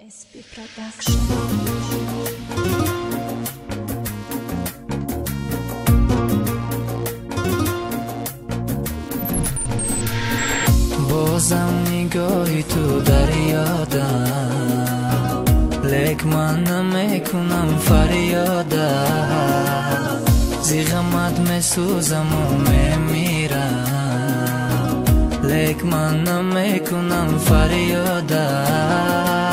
SP Production. بازم نگاهی تو دریادم، لک من نمیکنم فریادم، زی غمت میسوزم و میمیرم، لک من نمیکنم فریادم.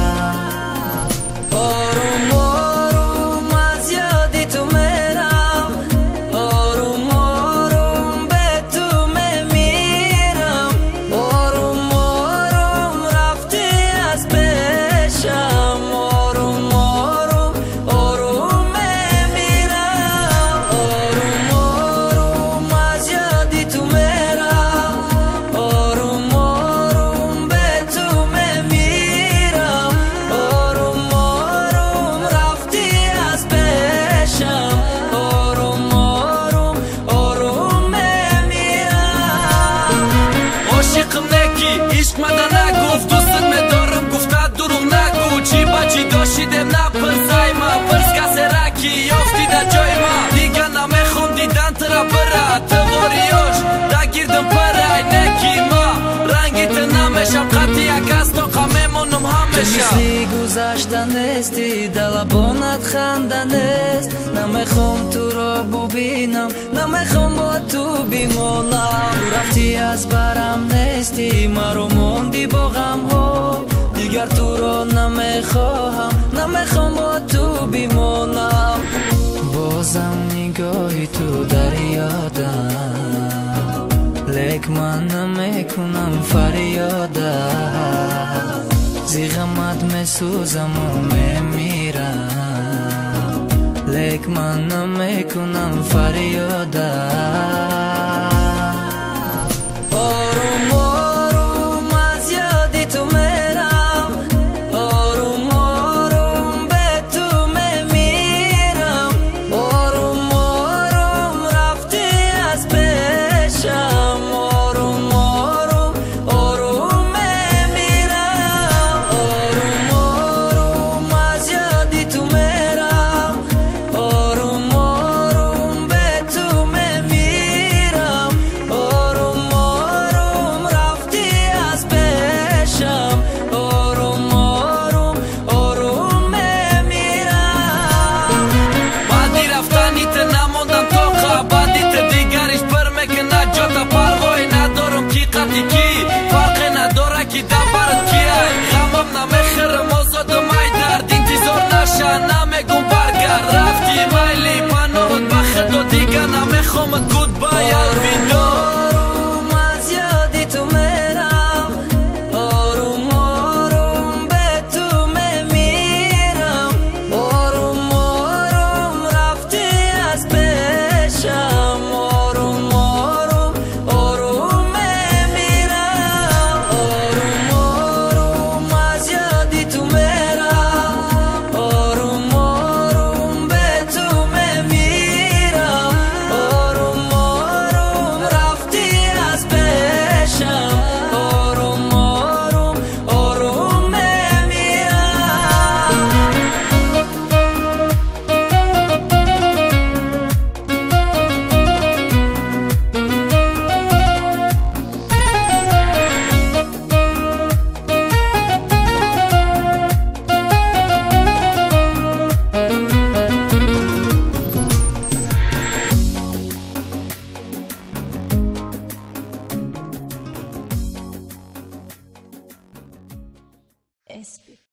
آروم آروم از یادی تو میرم، آروم آروم به تو میمیرم، آروم آروم رفتی از پیشم، آروم آروم آروم میمیرم، آروم آروم از یادی تو میرم، آروم آروم به تو میمیرم، آروم آروم رفتی از پیشم، آروم آروم آروم میمیرم. عاشقم نکی عشق مده نگفت، دوستت میدارم گفته دروغ نگو، چی با چی داشتیدم نپرسای ما، پرس کسی رکی یافتی در جای ما، دیگه نمیخوام دیدن ترا بره، تواریاش دا گیردم پرای نکی ما، رنگیت نمیشم خطی یک از تو قمیمونم همیشه. مثلی گذشته نیستی، دلبانت خنده نیست، نمیخوام تو را ببینم، نمیخوام با تو بمانم، رفتی از برم نیستی، مرا موندی با غم ها، دیگر تو را نمیخواهم، نمیخوام با تو بمانم. بازم نگاهی تو دریادم، لک من نمیکنم فریادم، زی غمت میسوزم و میمیرم، لک من نمیکنم فریادم. آروم آروم از یادی تو میرم، آروم آروم به تو میمیرم، آروم آروم رفتی از پیشم، آروم آروم آروم میمیرم، آروم آروم از یادی تو میرم، آروم آروم به تو میمیرم، آروم آروم رفتی از پیشم، آروم آروم آروم میمیرم. بعدی رفتنیت نماندم تا بعدیت دیگرش پر میکنه جاتا، پروایی ندارم کی قطی کی، فرقی نداره کی دبرت کی، غمم نمیخرم آزادم ای درد، انتظار نشه نمیگم برگرد، رفتی میلی پناهت بخد و دیگه نمیخوامت گود بای الویدا. آروم از یادی تو میرم، آروم آروم به تو میمیرم، آروم آروم رفتی از پیشم، آروم آروم آروم میمیرم، آروم آروم از یادی تو میرم، آروم آروم به تو میمیرم، آروم آروم رفتی از پیشم، آروم آروم آروم SP